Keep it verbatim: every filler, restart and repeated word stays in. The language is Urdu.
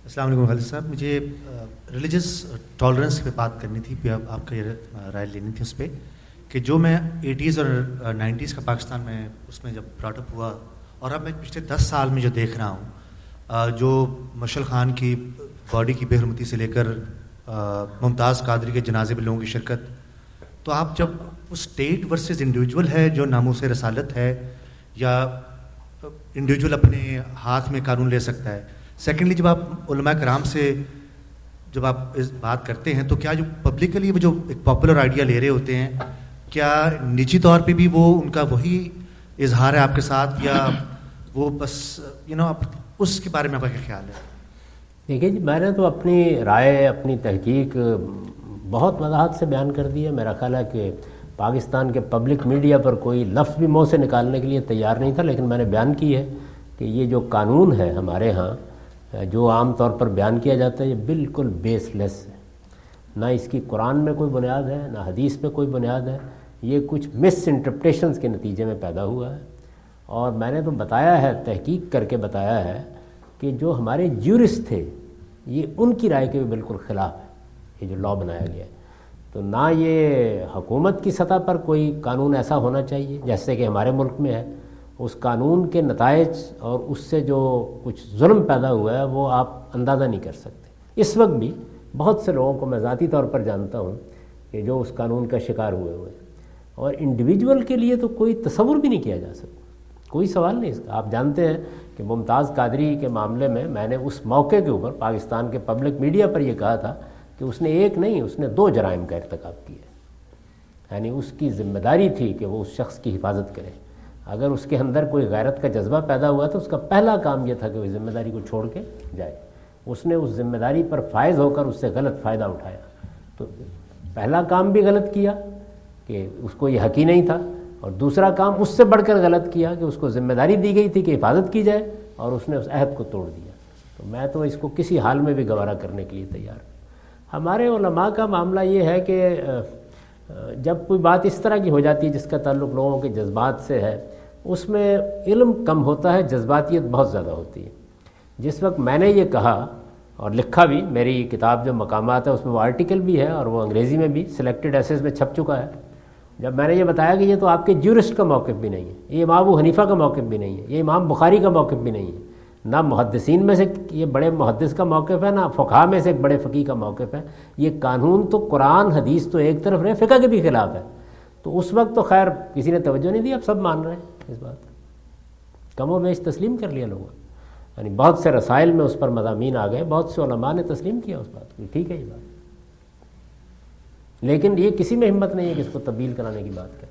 السلام علیکم خالد صاحب. مجھے ریلیجس ٹالرنس پہ بات کرنی تھی, پھر آپ کا یہ رائے لینی تھی اس پہ کہ جو میں ایٹیز اور نائنٹیز کا پاکستان میں اس میں جب براٹ اپ ہوا, اور اب میں پچھلے دس سال میں جو دیکھ رہا ہوں, جو مشعل خان کی باڈی کی بے حرمتی سے لے کر ممتاز قادری کے جنازے میں لوگوں کی شرکت, تو آپ جب اس اسٹیٹ ورسز انڈیویجول ہے جو ناموس رسالت ہے, یا انڈیویجول اپنے ہاتھ میں قانون لے سکتا ہے. سیکنڈلی, جب آپ علماء کرام سے جب آپ اس بات کرتے ہیں تو کیا جو پبلکلی وہ جو ایک پاپولر آئیڈیا لے رہے ہوتے ہیں, کیا نجی طور پہ بھی وہ ان کا وہی اظہار ہے آپ کے ساتھ, یا وہ بس یو نو اس کے بارے میں آپ کا کیا خیال ہے؟ دیکھیے جی, میں نے تو اپنی رائے, اپنی تحقیق بہت وضاحت سے بیان کر دی ہے. میرا خیال ہے کہ پاکستان کے پبلک میڈیا پر کوئی لفظ بھی منہ سے نکالنے کے لیے تیار نہیں تھا, لیکن میں نے بیان کی ہے کہ یہ جو قانون ہے ہمارے ہاں, جو عام طور پر بیان کیا جاتا ہے, یہ بالکل بیس لیس ہے. نہ اس کی قرآن میں کوئی بنیاد ہے, نہ حدیث میں کوئی بنیاد ہے. یہ کچھ مس انٹرپریٹیشنز کے نتیجے میں پیدا ہوا ہے. اور میں نے تو بتایا ہے, تحقیق کر کے بتایا ہے کہ جو ہمارے جیورسٹ تھے یہ ان کی رائے کے بھی بالکل خلاف ہے یہ جو لا بنایا گیا ہے. تو نہ یہ حکومت کی سطح پر کوئی قانون ایسا ہونا چاہیے جیسے کہ ہمارے ملک میں ہے. اس قانون کے نتائج اور اس سے جو کچھ ظلم پیدا ہوا ہے وہ آپ اندازہ نہیں کر سکتے. اس وقت بھی بہت سے لوگوں کو میں ذاتی طور پر جانتا ہوں کہ جو اس قانون کا شکار ہوئے ہوئے ہیں, اور انڈیویجول کے لیے تو کوئی تصور بھی نہیں کیا جا سکتا, کوئی سوال نہیں اس کا. آپ جانتے ہیں کہ ممتاز قادری کے معاملے میں میں نے اس موقع کے اوپر پاکستان کے پبلک میڈیا پر یہ کہا تھا کہ اس نے ایک نہیں, اس نے دو جرائم کا ارتکاب کیا. یعنی اس کی ذمہ داری تھی کہ وہ اس شخص کی حفاظت کرے. اگر اس کے اندر کوئی غیرت کا جذبہ پیدا ہوا تو اس کا پہلا کام یہ تھا کہ وہ ذمہ داری کو چھوڑ کے جائے. اس نے اس ذمہ داری پر فائز ہو کر اس سے غلط فائدہ اٹھایا. تو پہلا کام بھی غلط کیا کہ اس کو یہ حق ہی نہیں تھا, اور دوسرا کام اس سے بڑھ کر غلط کیا کہ اس کو ذمہ داری دی گئی تھی کہ حفاظت کی جائے, اور اس نے اس عہد کو توڑ دیا. تو میں تو اس کو کسی حال میں بھی گوارا کرنے کے لیے تیار ہوں. ہمارے علماء کا معاملہ یہ ہے کہ جب کوئی بات اس طرح کی ہو جاتی ہے جس کا تعلق لوگوں کے جذبات سے ہے, اس میں علم کم ہوتا ہے, جذباتیت بہت زیادہ ہوتی ہے. جس وقت میں نے یہ کہا اور لکھا بھی, میری کتاب جو مقامات ہے اس میں وہ آرٹیکل بھی ہے اور وہ انگریزی میں بھی سلیکٹڈ ایسیز میں چھپ چکا ہے. جب میں نے یہ بتایا کہ یہ تو آپ کے جیورسٹ کا موقف بھی نہیں ہے, یہ امام ابو حنیفہ کا موقف بھی نہیں ہے, یہ امام بخاری کا موقف بھی نہیں ہے, نہ محدثین میں سے یہ بڑے محدث کا موقف ہے, نہ فقہا میں سے ایک بڑے فقیہ کا موقف ہے. یہ قانون تو قرآن حدیث تو ایک طرف رہے, فقہ کے بھی خلاف ہے. تو اس وقت تو خیر کسی نے توجہ نہیں دی, اب سب مان رہے ہیں اس بات, کم و بیش تسلیم کر لیا لوگوں. یعنی بہت سے رسائل میں اس پر مضامین آ گئے, بہت سے علماء نے تسلیم کیا اس بات کو, ٹھیک ہے یہ بات. لیکن یہ کسی میں ہمت نہیں ہے کہ اس کو تبدیل کرانے کی بات کرے.